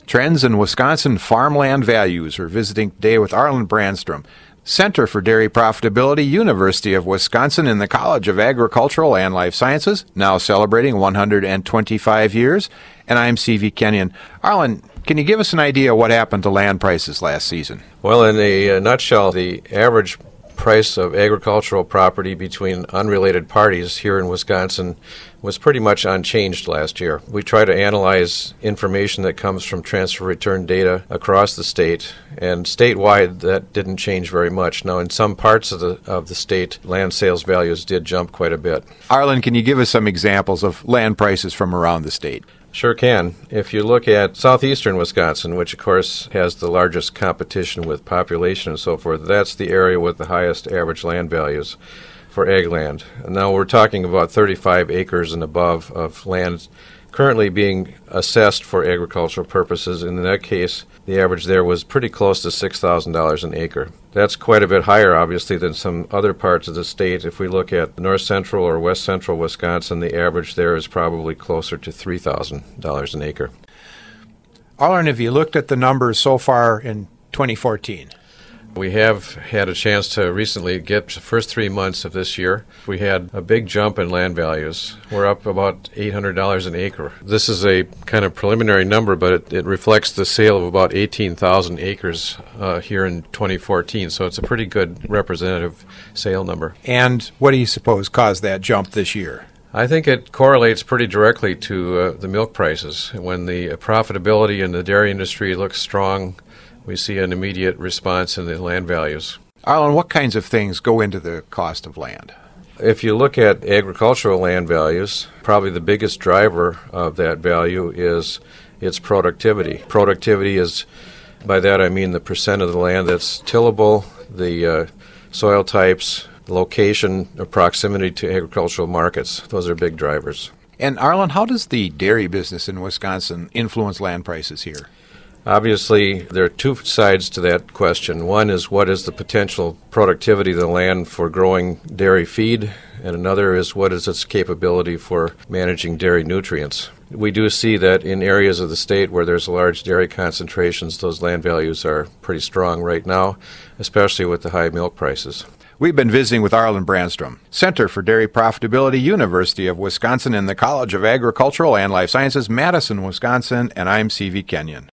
Trends in Wisconsin Farmland Values. We're visiting today with Arlen Brandstrom, Center for Dairy Profitability, University of Wisconsin in the College of Agricultural and Life Sciences, now celebrating 125 years. And I'm C.V. Kenyon. Arlen, can you give us an idea of what happened to land prices last season? Well, in a nutshell, the average price of agricultural property between unrelated parties here in Wisconsin was pretty much unchanged last year. We try to analyze information that comes from transfer return data across the state, and statewide that didn't change very much. Now, in some parts of the state, land sales values did jump quite a bit. Arlen, can you give us some examples of land prices from around the state? Sure can. If you look at southeastern Wisconsin, which of course has the largest competition with population and so forth, that's the area with the highest average land values for ag land. And now we're talking about 35 acres and above of land currently being assessed for agricultural purposes. In that case, the average there was pretty close to $6,000 an acre. That's quite a bit higher, obviously, than some other parts of the state. If we look at north central or west central Wisconsin, the average there is probably closer to $3,000 an acre. Arlen, have you looked at the numbers so far in 2014? We have had a chance to recently get the first 3 months of this year. We had a big jump in land values. We're up about $800 an acre. This is a kind of preliminary number, but it reflects the sale of about 18,000 acres here in 2014. So it's a pretty good representative sale number. And what do you suppose caused that jump this year? I think it correlates pretty directly to the milk prices. When the profitability in the dairy industry looks strong, we see an immediate response in the land values. Arlen, what kinds of things go into the cost of land? If you look at agricultural land values, probably the biggest driver of that value is its productivity. Productivity is, by that I mean the percent of the land that's tillable, the soil types, location, or proximity to agricultural markets. Those are big drivers. And Arlen, how does the dairy business in Wisconsin influence land prices here? Obviously, there are two sides to that question. One is what is the potential productivity of the land for growing dairy feed, and another is what is its capability for managing dairy nutrients. We do see that in areas of the state where there's large dairy concentrations, those land values are pretty strong right now, especially with the high milk prices. We've been visiting with Arlen Brandstrom, Center for Dairy Profitability, University of Wisconsin in the College of Agricultural and Life Sciences, Madison, Wisconsin, and I'm C.V. Kenyon.